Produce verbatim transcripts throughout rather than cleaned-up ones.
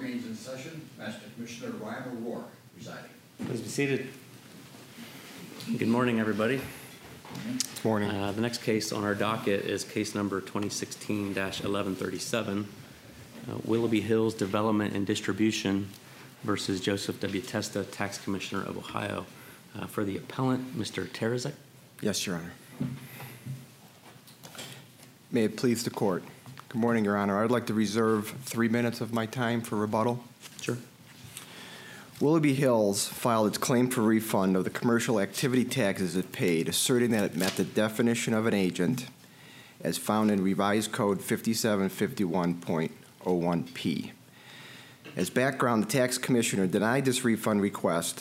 meeting's in session. Master Commissioner Ryan O'Rourke presiding. Please be seated. Good morning, everybody. Good morning. Uh, the next case on our docket is case number twenty sixteen dash eleven thirty-seven, uh, Willoughby Hills Development and Distribution versus Joseph W. Testa, Tax Commissioner of Ohio. Uh, for the appellant, Mister Terezek. Yes, Your Honor. May it please the court. Good morning, Your Honor. I'd like to reserve three minutes of my time for rebuttal. Sure. Willoughby Hills filed its claim for refund of the commercial activity taxes it paid, asserting that it met the definition of an agent as found in Revised Code fifty-seven fifty-one point oh one P. As background, the tax commissioner denied this refund request,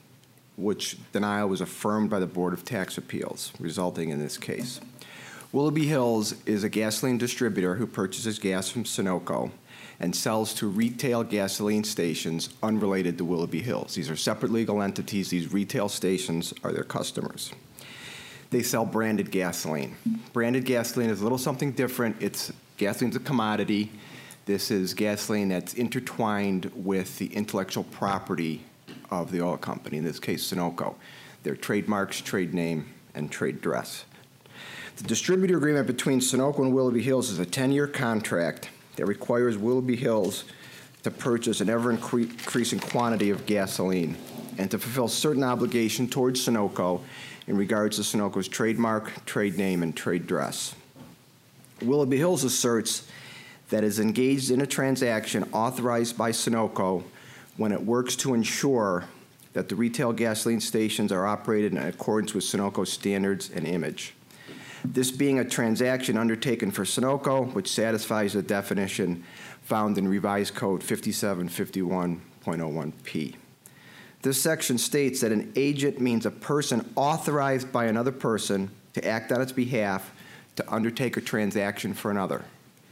which denial was affirmed by the Board of Tax Appeals, resulting in this case. Willoughby Hills is a gasoline distributor who purchases gas from Sunoco and sells to retail gasoline stations unrelated to Willoughby Hills. These are separate legal entities. These retail stations are their customers. They sell branded gasoline. Branded gasoline is a little something different. It's gasoline's a commodity. This is gasoline that's intertwined with the intellectual property of the oil company, in this case Sunoco. Their trademarks, trade name, and trade dress. The distributor agreement between Sunoco and Willoughby Hills is a ten-year contract that requires Willoughby Hills to purchase an ever-increasing quantity of gasoline and to fulfill certain obligation towards Sunoco in regards to Sunoco's trademark, trade name, and trade dress. Willoughby Hills asserts that it is engaged in a transaction authorized by Sunoco when it works to ensure that the retail gasoline stations are operated in accordance with Sunoco's standards and image. This being a transaction undertaken for Sunoco, which satisfies the definition found in Revised Code fifty-seven fifty-one point oh one P. This section states that an agent means a person authorized by another person to act on its behalf to undertake a transaction for another.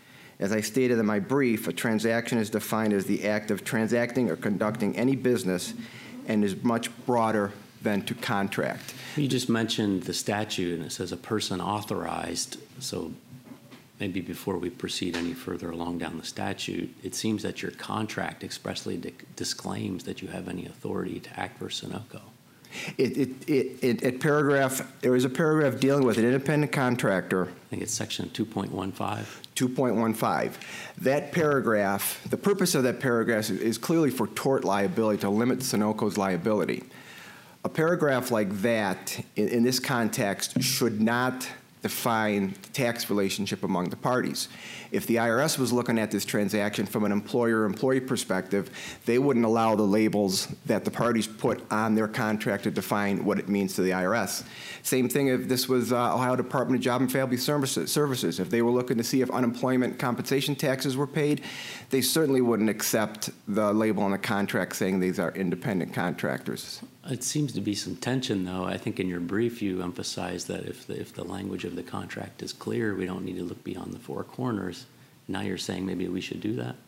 As I stated in my brief, a transaction is defined as the act of transacting or conducting any business and is much broader than to contract. You just mentioned the statute, and it says a person authorized. So maybe before we proceed any further along down the statute, it seems that your contract expressly di- disclaims that you have any authority to act for Sunoco. It, it, it, it, it paragraph, there is a paragraph dealing with an independent contractor. I think it's section two point one five. two point one five. That paragraph, the purpose of that paragraph is, is clearly for tort liability, to limit Sunoco's liability. A paragraph like that, in, in this context, should not define the tax relationship among the parties. If the I R S was looking at this transaction from an employer-employee perspective, they wouldn't allow the labels that the parties put on their contract to define what it means to the I R S. Same thing if this was uh, Ohio Department of Job and Family Services. If they were looking to see if unemployment compensation taxes were paid, they certainly wouldn't accept the label on the contract saying these are independent contractors. It seems to be some tension, though. I think in your brief you emphasize that if the, if the language of the contract is clear, we don't need to look beyond the four corners. Now you're saying maybe we should do that?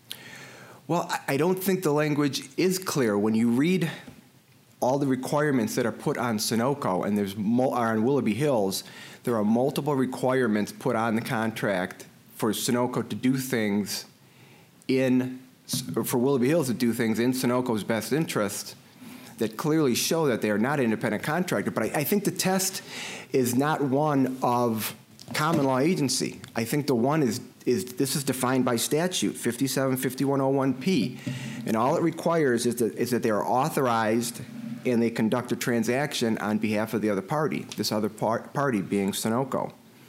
Well, I don't think the language is clear. When you read all the requirements that are put on Sunoco, and there's are on Willoughby Hills, there are multiple requirements put on the contract for Sunoco to do things in, for Willoughby Hills to do things in Sunoco's best interest, that clearly show that they are not an independent contractor. But I, I think the test is not one of common law agency. I think the one is, is this is defined by statute, fifty-seven fifty-one oh one P. And all it requires is that, is that they are authorized and they conduct a transaction on behalf of the other party, this other par party being Sunoco.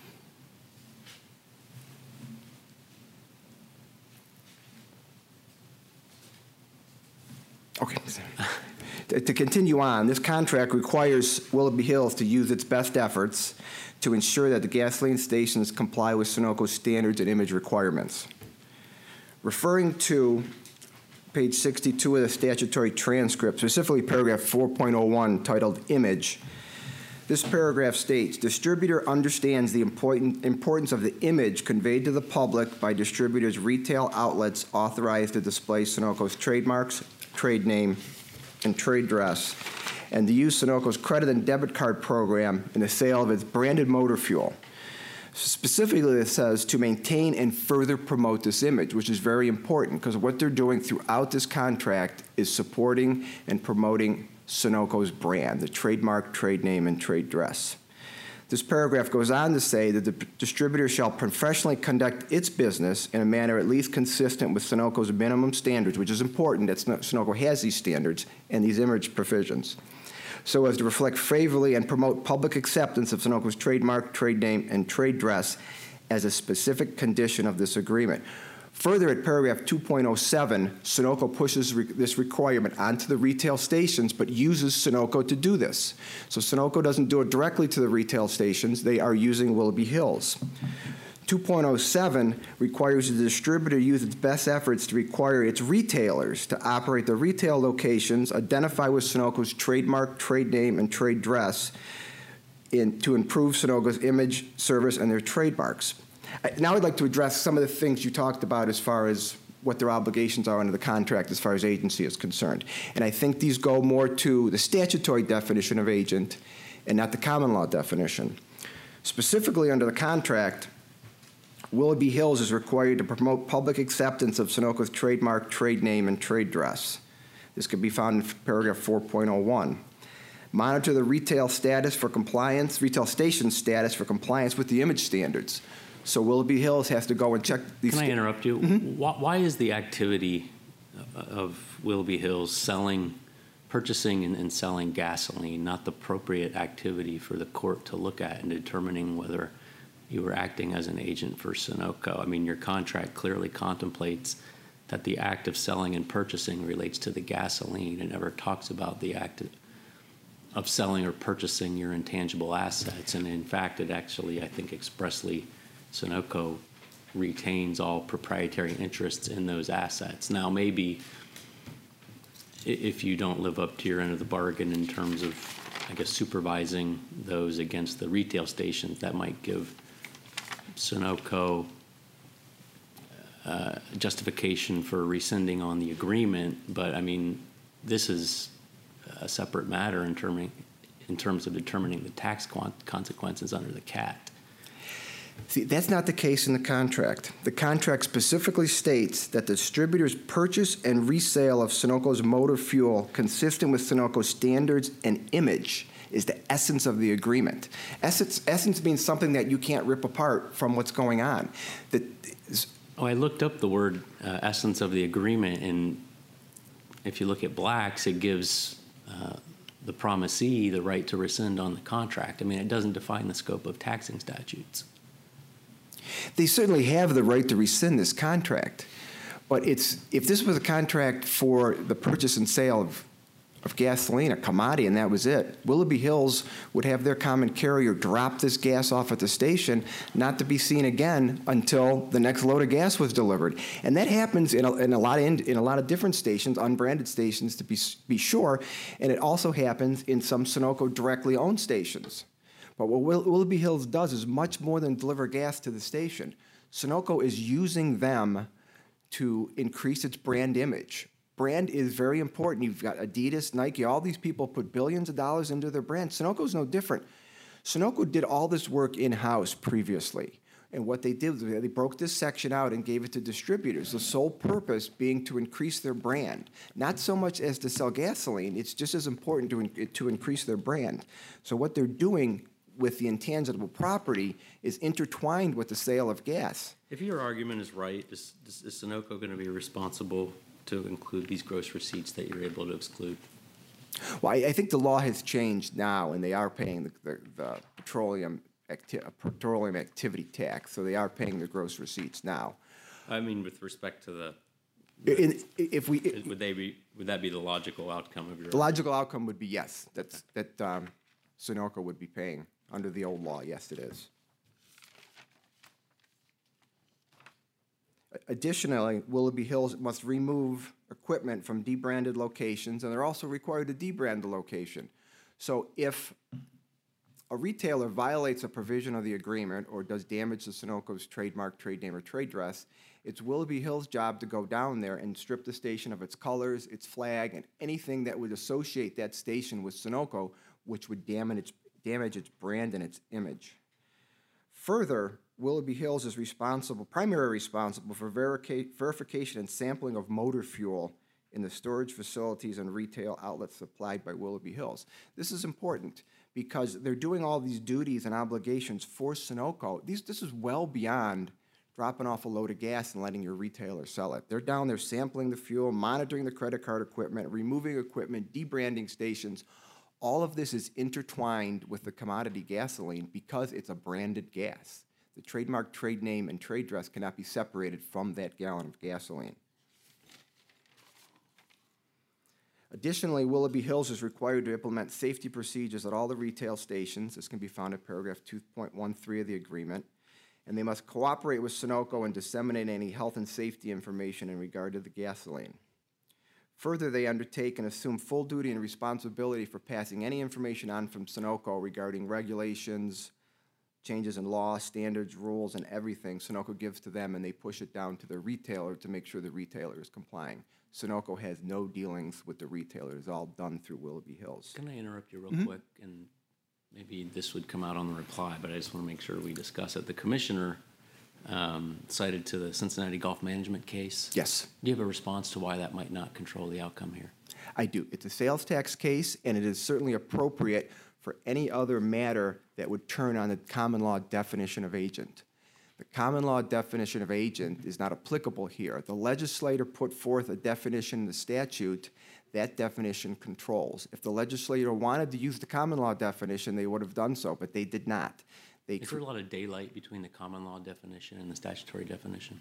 Okay. To continue on, this contract requires Willoughby Hills to use its best efforts to ensure that the gasoline stations comply with Sunoco's standards and image requirements. Referring to page sixty-two of the statutory transcript, specifically paragraph four point oh one titled Image, this paragraph states, distributor understands the important importance of the image conveyed to the public by distributors' retail outlets authorized to display Sunoco's trademarks, trade name, and trade dress, and to use Sunoco's credit and debit card program in the sale of its branded motor fuel. Specifically, it says to maintain and further promote this image, which is very important because what they're doing throughout this contract is supporting and promoting Sunoco's brand, the trademark, trade name, and trade dress. This paragraph goes on to say that the distributor shall professionally conduct its business in a manner at least consistent with Sunoco's minimum standards, which is important that Sunoco has these standards and these image provisions, so as to reflect favorably and promote public acceptance of Sunoco's trademark, trade name, and trade dress as a specific condition of this agreement. Further, at paragraph two point oh seven, Sunoco pushes re this requirement onto the retail stations, but uses Sunoco to do this. So Sunoco doesn't do it directly to the retail stations. They are using Willoughby Hills. two point oh seven requires the distributor to use its best efforts to require its retailers to operate the retail locations, identify with Sunoco's trademark, trade name, and trade dress in, to improve Sunoco's image, service, and their trademarks. Now I'd like to address some of the things you talked about as far as what their obligations are under the contract as far as agency is concerned. And I think these go more to the statutory definition of agent and not the common law definition. Specifically under the contract, Willoughby Hills is required to promote public acceptance of Sunoco's trademark, trade name, and trade dress. This could be found in paragraph four point oh one. Monitor the retail status for compliance, retail station status for compliance with the image standards. So Willoughby Hills has to go and check these. Can I interrupt you? Mm-hmm. why, why is the activity of Willoughby Hills selling, purchasing and, and selling gasoline not the appropriate activity for the court to look at in determining whether you were acting as an agent for Sunoco? I mean, your contract clearly contemplates that the act of selling and purchasing relates to the gasoline. It never talks about the act of, of selling or purchasing your intangible assets. And in fact, it actually, I think, expressly Sunoco retains all proprietary interests in those assets. Now, maybe if you don't live up to your end of the bargain in terms of, I guess, supervising those against the retail stations, that might give Sunoco uh, justification for rescinding on the agreement. But, I mean, this is a separate matter in, term in terms of determining the tax consequences under the C A T. See, that's not the case in the contract. The contract specifically states that the distributor's purchase and resale of Sunoco's motor fuel consistent with Sunoco's standards and image is the essence of the agreement. Essence, essence means something that you can't rip apart from what's going on. That is, oh, I looked up the word uh, essence of the agreement, and if you look at Black's, it gives uh, the promisee the right to rescind on the contract. I mean, it doesn't define the scope of taxing statutes. They certainly have the right to rescind this contract, but it's if this was a contract for the purchase and sale of, of gasoline, a commodity, and that was it, Willoughby Hills would have their common carrier drop this gas off at the station, not to be seen again until the next load of gas was delivered. And that happens in a, in a lot of in, in a lot of different stations, unbranded stations to be be sure, and it also happens in some Sunoco directly owned stations. But what Will Willoughby Hills does is much more than deliver gas to the station. Sunoco is using them to increase its brand image. Brand is very important. You've got Adidas, Nike, all these people put billions of dollars into their brand. Sunoco's no different. Sunoco did all this work in-house previously. And what they did was they broke this section out and gave it to distributors, the sole purpose being to increase their brand. Not so much as to sell gasoline, it's just as important to, in to increase their brand. So what they're doing with the intangible property is intertwined with the sale of gas. If your argument is right, is, is, is Sunoco going to be responsible to include these gross receipts that you're able to exclude? Well, I, I think the law has changed now, and they are paying the, the, the petroleum, acti petroleum activity tax, so they are paying the gross receipts now. I mean, with respect to the, In, if we, it, would they be? Would that be the logical outcome of your? The logical outcome would be yes. That's that um, Sunoco would be paying under the old law. Yes, it is. Additionally, Willoughby Hills must remove equipment from debranded locations, and they're also required to debrand the location. So if a retailer violates a provision of the agreement or does damage to Sunoco's trademark, trade name, or trade dress, it's Willoughby Hills' job to go down there and strip the station of its colors, its flag, and anything that would associate that station with Sunoco, which would damage its, damage its brand and its image. Further, Willoughby Hills is responsible, primary responsible for verica- verification and sampling of motor fuel in the storage facilities and retail outlets supplied by Willoughby Hills. This is important because they're doing all these duties and obligations for Sunoco. These, this is well beyond dropping off a load of gas and letting your retailer sell it. They're down there sampling the fuel, monitoring the credit card equipment, removing equipment, debranding stations. All of this is intertwined with the commodity gasoline because it's a branded gas. The trademark, trade name, and trade dress cannot be separated from that gallon of gasoline. Additionally, Willoughby Hills is required to implement safety procedures at all the retail stations. This can be found in paragraph two point one three of the agreement. And they must cooperate with Sunoco and disseminate any health and safety information in regard to the gasoline. Further, they undertake and assume full duty and responsibility for passing any information on from Sunoco regarding regulations, changes in law, standards, rules, and everything Sunoco gives to them, and they push it down to the retailer to make sure the retailer is complying. Sunoco has no dealings with the retailer. It's all done through Willoughby Hills. Can I interrupt you real Mm-hmm. quick? And maybe this would come out on the reply, but I just want to make sure we discuss it. The commissioner um, cited to the Cincinnati Golf Management case. Yes, Do you have a response to why that might not control the outcome here? I do. It's a sales tax case, and it is certainly appropriate for any other matter that would turn on the common law definition of agent. The common law definition of agent is not applicable here. The legislator put forth a definition in the statute. That definition controls. If the legislator wanted to use the common law definition, they would have done so, but they did not. They Is there a lot of daylight between the common law definition and the statutory definition?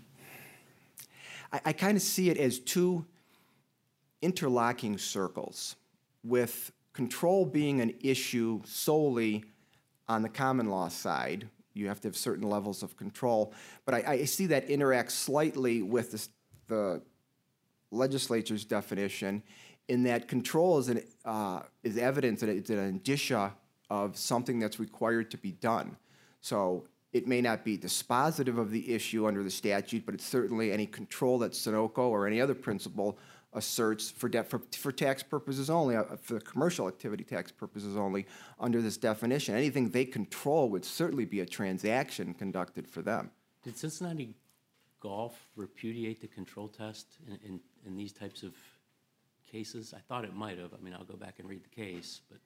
I, I kind of see it as two interlocking circles, with control being an issue solely on the common law side. You have to have certain levels of control. But I, I see that interact slightly with the, the legislature's definition in that control is, an, uh, is evidence that it's an indicia of something that's required to be done. So it may not be dispositive of the issue under the statute, but it's certainly any control that Sunoco or any other principal asserts for, de- for, for tax purposes only, uh, for commercial activity tax purposes only, under this definition. Anything they control would certainly be a transaction conducted for them. Did Cincinnati Golf repudiate the control test in, in, in these types of cases? I thought it might have. I mean, I'll go back and read the case, but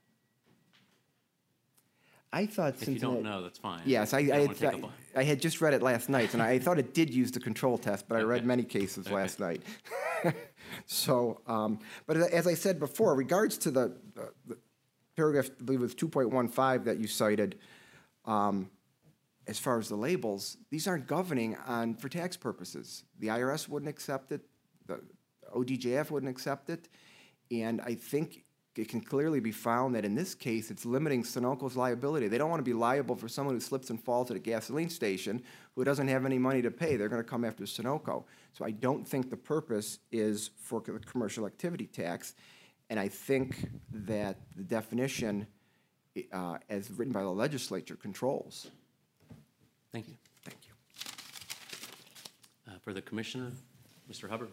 I thought if you don't know, that's fine. Yes, I, I, don't had, wanna take up I, I had just read it last night, and I thought it did use the control test, but I read Okay. many cases Okay. last night. So, um, but as I said before, regards to the, the, the paragraph, I believe it was two point one five that you cited, um, as far as the labels, these aren't governing on for tax purposes. The I R S wouldn't accept it, the O D J F wouldn't accept it, and I think it can clearly be found that in this case, it's limiting Sunoco's liability. They don't want to be liable for someone who slips and falls at a gasoline station who doesn't have any money to pay. They're going to come after Sunoco. So I don't think the purpose is for the commercial activity tax, and I think that the definition, uh, as written by the legislature, controls. Thank you. Thank you. Uh, for the commissioner, Mister Hubbard.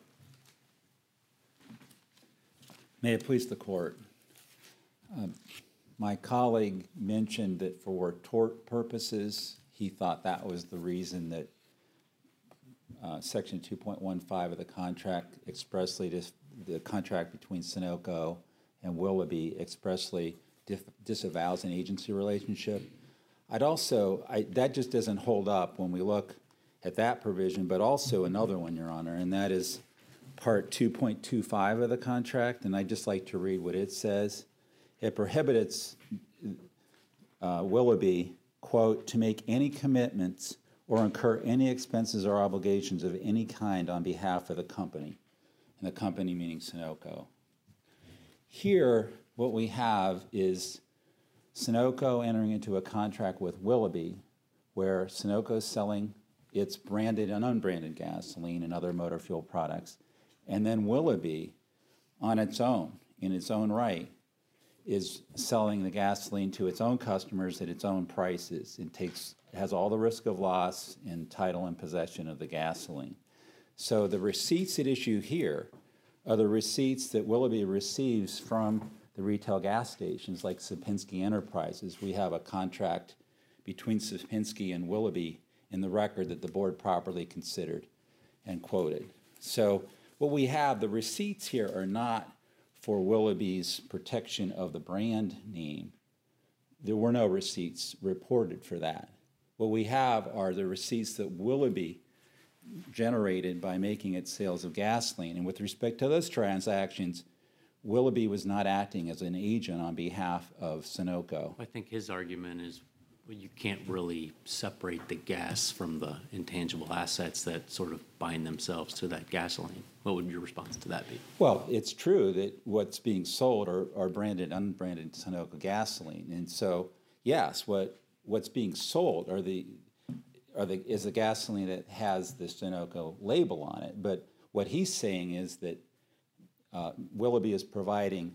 May it please the court. Um, My colleague mentioned that for tort purposes, he thought that was the reason that uh, Section two point one five of the contract expressly, dis- the contract between Sunoco and Willoughby expressly dif- disavows an agency relationship. I'd also, I, that just doesn't hold up when we look at that provision, but also another one, Your Honor, and that is Part two point two five of the contract, and I'd just like to read what it says. It prohibits uh, Willoughby, quote, to make any commitments or incur any expenses or obligations of any kind on behalf of the company, and the company meaning Sunoco. Here, what we have is Sunoco entering into a contract with Willoughby, where Sunoco is selling its branded and unbranded gasoline and other motor fuel products. And then Willoughby, on its own, in its own right, is selling the gasoline to its own customers at its own prices and takes has all the risk of loss in title and possession of the gasoline. So the receipts at issue here are the receipts that Willoughby receives from the retail gas stations like Sierpinski Enterprises. We have a contract between Sierpinski and Willoughby in the record that the board properly considered and quoted. So what we have, the receipts here are not for Willoughby's protection of the brand name. There were no receipts reported for that. What we have are the receipts that Willoughby generated by making its sales of gasoline. And with respect to those transactions, Willoughby was not acting as an agent on behalf of Sunoco. I think his argument is well, you can't really separate the gas from the intangible assets that sort of bind themselves to that gasoline. What would your response to that be? Well, it's true that what's being sold are, are branded, unbranded Sunoco gasoline. And so, yes, what what's being sold are the are the is the gasoline that has the Sunoco label on it. But what he's saying is that uh, Willoughby is providing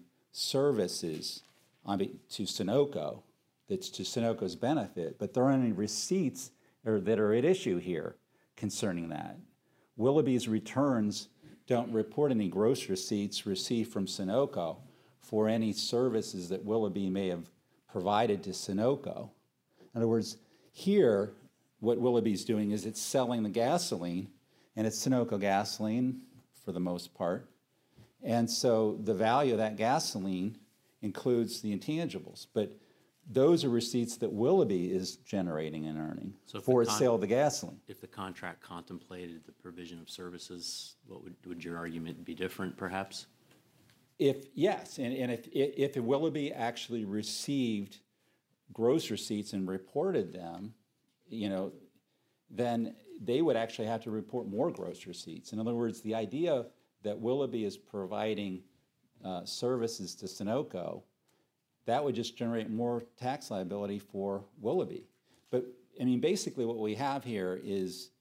services on be, to Sunoco that's to Sunoco's benefit, but there aren't any receipts or, that are at issue here concerning that. Willoughby's returns don't report any gross receipts received from Sunoco for any services that Willoughby may have provided to Sunoco. In other words, here, what Willoughby's doing is it's selling the gasoline, and it's Sunoco gasoline for the most part. And so the value of that gasoline includes the intangibles. But those are receipts that Willoughby is generating and earning So if for the its con- sale of the gasoline. If the contract contemplated the provision of services, what would, would your argument be different, perhaps? If, yes, and, and if, if Willoughby actually received gross receipts and reported them, you know, then they would actually have to report more gross receipts. In other words, the idea that Willoughby is providing uh, services to Sunoco, that would just generate more tax liability for Willoughby. But, I mean, basically what we have here is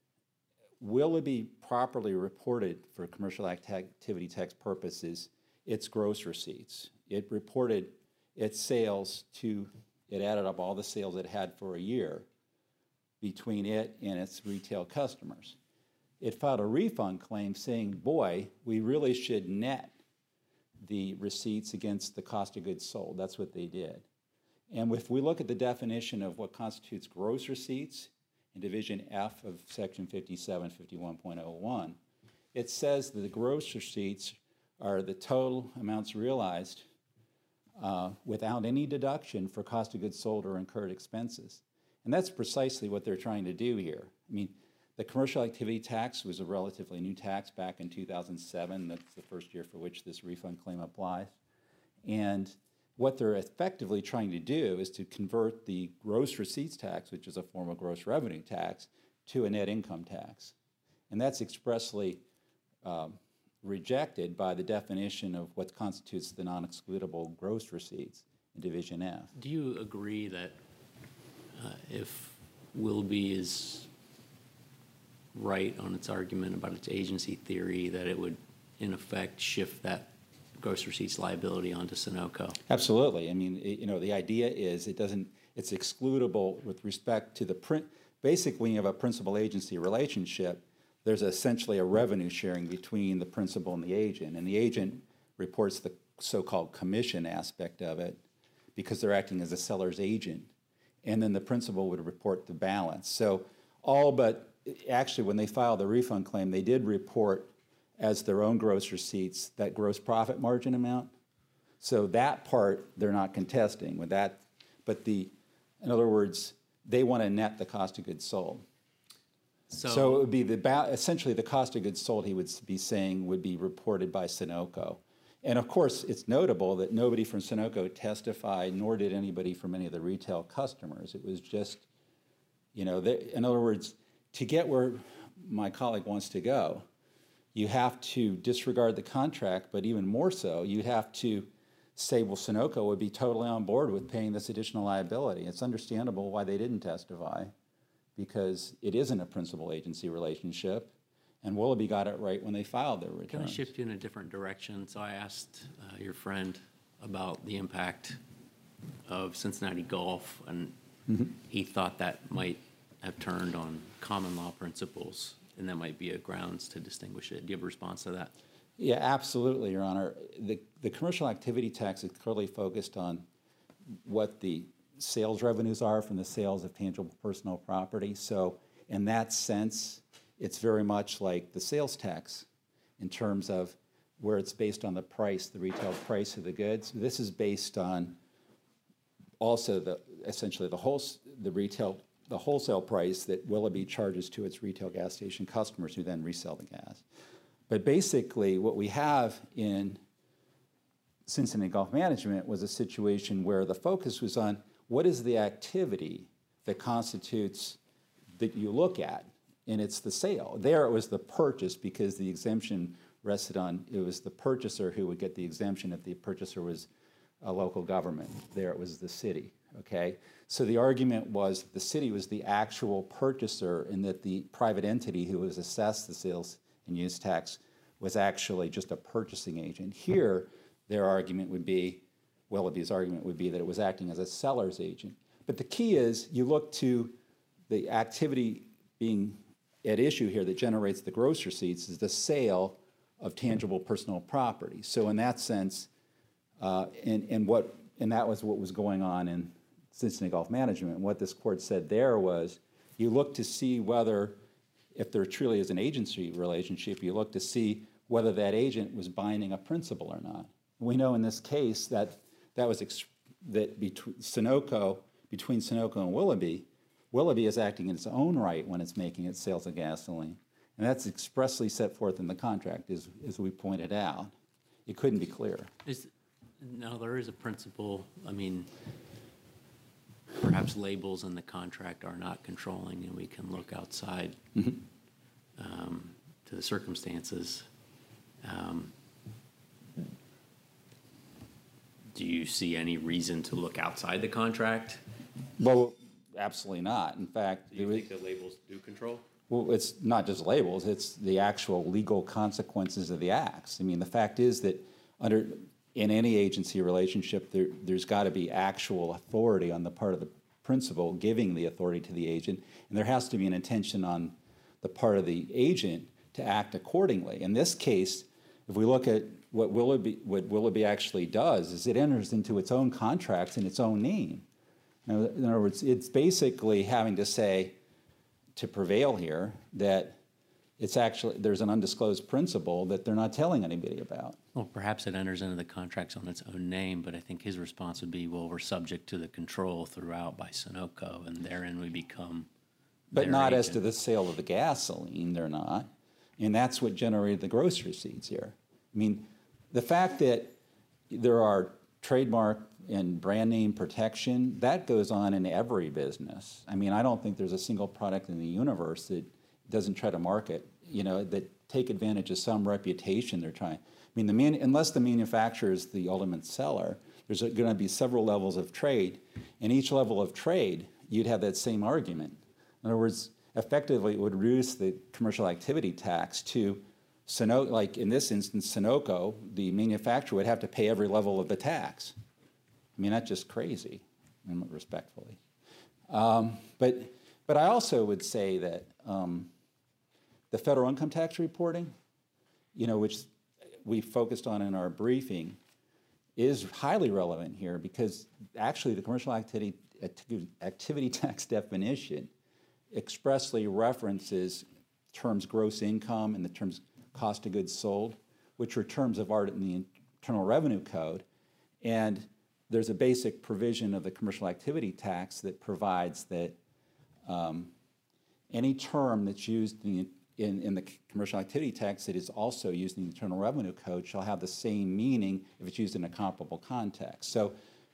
Willoughby properly reported for commercial act- activity tax purposes its gross receipts. It reported its sales to, it added up all the sales it had for a year between it and its retail customers. It filed a refund claim saying, boy, we really should net the receipts against the cost of goods sold. That's what they did. And if we look at the definition of what constitutes gross receipts in Division F of Section fifty-seven fifty-one point oh one, it says that the gross receipts are the total amounts realized uh, without any deduction for cost of goods sold or incurred expenses. And that's precisely what they're trying to do here. I mean, the commercial activity tax was a relatively new tax back in two thousand seven. That's the first year for which this refund claim applies. And what they're effectively trying to do is to convert the gross receipts tax, which is a form of gross revenue tax, to a net income tax. And that's expressly um, rejected by the definition of what constitutes the non-excludable gross receipts in Division F. Do you agree that uh, if Willoughby is right on its argument about its agency theory, that it would, in effect, shift that gross receipts liability onto Sunoco? Absolutely. I mean, it, you know, the idea is it doesn't, it's excludable with respect to the print. Basically, when you have a principal-agency relationship, there's essentially a revenue sharing between the principal and the agent, and the agent reports the so-called commission aspect of it because they're acting as a seller's agent, and then the principal would report the balance. So all but, actually, when they filed the refund claim, they did report as their own gross receipts that gross profit margin amount. So that part they're not contesting with that, but the, in other words, they want to net the cost of goods sold. So, So it would be the ba- essentially the cost of goods sold, he would be saying, would be reported by Sunoco. And of course, it's notable that nobody from Sunoco testified, nor did anybody from any of the retail customers. It was just, you know, they, in other words, to get where my colleague wants to go, you have to disregard the contract, but even more so, you have to say, well, Sunoco would be totally on board with paying this additional liability. It's understandable why they didn't testify, because it isn't a principal-agency relationship, and Willoughby got it right when they filed their returns. can I shift you in a different direction? So I asked uh, your friend about the impact of Cincinnati Gulf, and mm-hmm. he thought that might have turned on common law principles, and that might be a grounds to distinguish it. Do you have a response to that? Yeah, absolutely, Your Honor. The, the commercial activity tax is clearly focused on what the sales revenues are from the sales of tangible personal property. So in that sense, it's very much like the sales tax in terms of where it's based on the price, the retail price of the goods. This is based on also the essentially the whole the retail the wholesale price that Willoughby charges to its retail gas station customers who then resell the gas. But basically, what we have in Cincinnati Gulf Management was a situation where the focus was on what is the activity that constitutes that you look at, and it's the sale. There it was the purchase because the exemption rested on, it was the purchaser who would get the exemption if the purchaser was a local government. There it was the city, okay? So the argument was the city was the actual purchaser and that the private entity who was assessed the sales and use tax was actually just a purchasing agent. Here, their argument would be, Willoughby's argument would be that it was acting as a seller's agent. But the key is you look to the activity being at issue here that generates the gross receipts is the sale of tangible personal property. So in that sense, uh, and, and, what, and that was what was going on in Cincinnati Gulf Management. And what this court said there was you look to see whether, if there truly is an agency relationship, you look to see whether that agent was binding a principal or not. We know in this case that that was ex that between Sunoco, between Sunoco and Willoughby, Willoughby is acting in its own right when it's making its sales of gasoline. And that's expressly set forth in the contract, as, as we pointed out. It couldn't be clearer. Is, no, there is a principle. I mean, perhaps labels in the contract are not controlling, and we can look outside mm-hmm. um, to the circumstances. Um, do you see any reason to look outside the contract? Well, absolutely not. In fact, do you think the labels do control? Well, it's not just labels, it's the actual legal consequences of the acts. I mean, the fact is that under in any agency relationship, there, there's got to be actual authority on the part of the principal giving the authority to the agent, and there has to be an intention on the part of the agent to act accordingly. In this case, if we look at what Willoughby, what Willoughby actually does, is it enters into its own contracts in its own name. Now, in other words, it's basically having to say, to prevail here, that it's actually, there's an undisclosed principle that they're not telling anybody about. Well, perhaps it enters into the contracts on its own name, but I think his response would be, well, we're subject to the control throughout by Sunoco, and therein we become But not agent. as to the sale of the gasoline, they're not. And that's what generated the gross receipts here. I mean, the fact that there are trademark and brand name protection, that goes on in every business. I mean, I don't think there's a single product in the universe that doesn't try to market, you know, that take advantage of some reputation they're trying. I mean, the man, unless the manufacturer is the ultimate seller, there's going to be several levels of trade. And each level of trade, you'd have that same argument. In other words, effectively, it would reduce the commercial activity tax to Sunoco, like in this instance, Sunoco, the manufacturer would have to pay every level of the tax. I mean, that's just crazy, respectfully. Um, but, but I also would say that um, the federal income tax reporting, you know, which we focused on in our briefing, is highly relevant here because actually the commercial activity, activity tax definition expressly references terms gross income and the terms cost of goods sold, which are terms of art in the Internal Revenue Code. And there's a basic provision of the commercial activity tax that provides that um, any term that's used in, in, in the commercial activity tax that is also used in the Internal Revenue Code shall have the same meaning if it's used in a comparable context. So,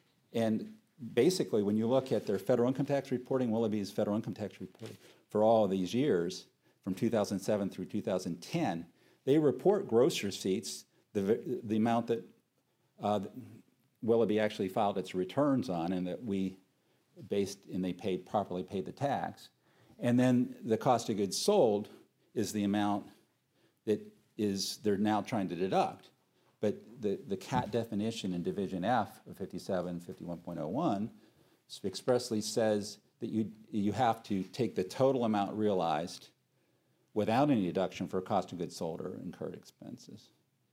and basically, when you look at their federal income tax reporting, Willoughby's federal income tax reporting for all of these years, from two thousand seven through two thousand ten, they report gross receipts, the, the amount that uh, Willoughby actually filed its returns on and that we based, and they paid, properly paid the tax. And then the cost of goods sold is the amount that is, they're now trying to deduct. But the, the C A T definition in Division F of fifty-seven fifty-one point oh one expressly says that you, you have to take the total amount realized without any deduction for cost of goods sold or incurred expenses.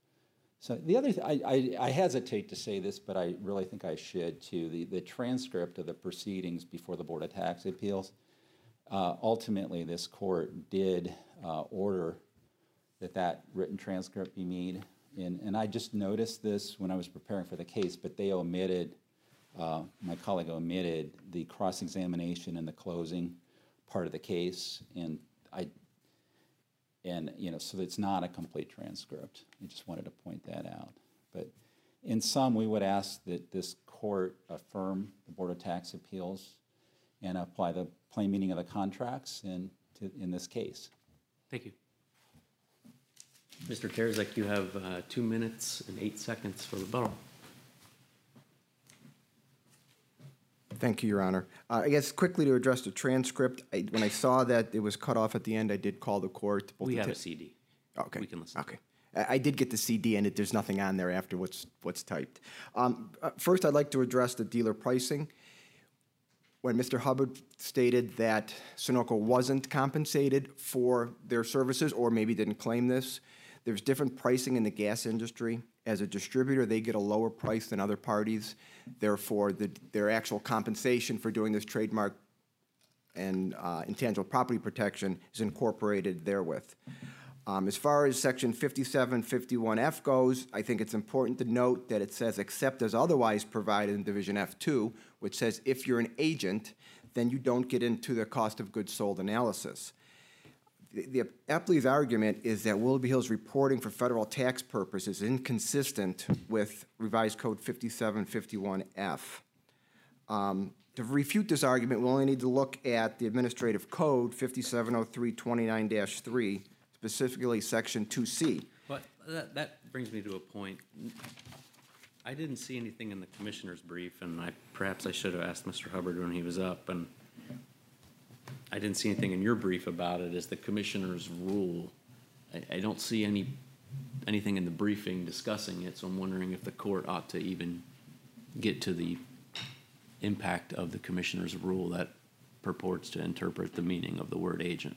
So the other, th I, I, I hesitate to say this, but I really think I should too. The, the transcript of the proceedings before the Board of Tax Appeals, Uh, Ultimately, this court did uh, order that that written transcript be made. And, and I just noticed this when I was preparing for the case, but they omitted, uh, my colleague omitted the cross-examination and the closing part of the case. And I, and, you know, so it's not a complete transcript. I just wanted to point that out. But in sum, we would ask that this court affirm the Board of Tax Appeals and apply the plain meaning of the contracts in, to, in this case. Thank you. Mister Terzic, you have uh, two minutes and eight seconds for rebuttal. Thank you, Your Honor. Uh, I guess quickly to address the transcript, I, when I saw that it was cut off at the end, I did call the court. both We to have ta- a C D. Okay. We can listen. Okay. I I did get the C D, and it, there's nothing on there after what's what's typed. Um, uh, first, I'd like to address the dealer pricing. When Mister Hubbard stated that Sunoco wasn't compensated for their services, or maybe didn't claim this, there's different pricing in the gas industry. As a distributor, they get a lower price than other parties. Therefore, the, their actual compensation for doing this trademark and uh, intangible property protection is incorporated therewith. Um, as far as Section fifty-seven fifty-one F goes, I think it's important to note that it says except as otherwise provided in Division F two, which says if you're an agent, then you don't get into the cost of goods sold analysis. The, the Epley's argument is that Willoughby Hills reporting for federal tax purposes is inconsistent with Revised Code fifty-seven fifty-one F. Um, to refute this argument, we'll only need to look at the Administrative Code fifty-seven oh three twenty-nine dash three, specifically Section two C. But that, that brings me to a point. I didn't see anything in the commissioner's brief, and I, perhaps I should have asked Mister Hubbard when he was up, and I didn't see anything in your brief about it as the commissioner's rule. I, I don't see any, anything in the briefing discussing it, so I'm wondering if the court ought to even get to the impact of the commissioner's rule that purports to interpret the meaning of the word agent.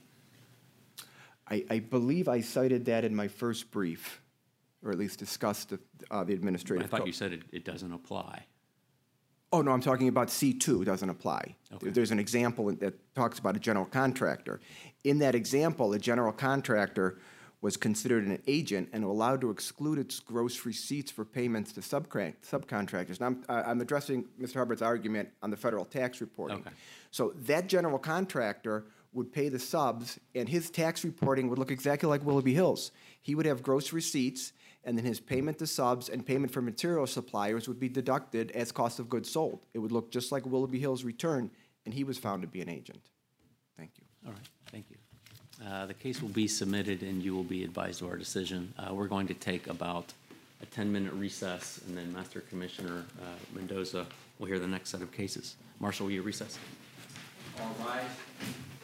I, I believe I cited that in my first brief, or at least discussed the, uh, the I Administrative thought Code. you said it, it doesn't apply. Oh, no, I'm talking about C two, doesn't apply. Okay. There's an example that talks about a general contractor. In that example, a general contractor was considered an agent and allowed to exclude its gross receipts for payments to subcon- subcontractors. Now, I'm, uh, I'm addressing Mister Hubbard's argument on the federal tax reporting. Okay. So that general contractor would pay the subs, and his tax reporting would look exactly like Willoughby Hills. He would have gross receipts, and then his payment to subs and payment for material suppliers would be deducted as cost of goods sold. It would look just like Willoughby Hills' return, and he was found to be an agent. Thank you. All right, thank you. Uh, The case will be submitted, and you will be advised of our decision. Uh, We're going to take about a ten-minute recess, and then Master Commissioner uh, Mendoza will hear the next set of cases. Marshal, will you recess? All rise.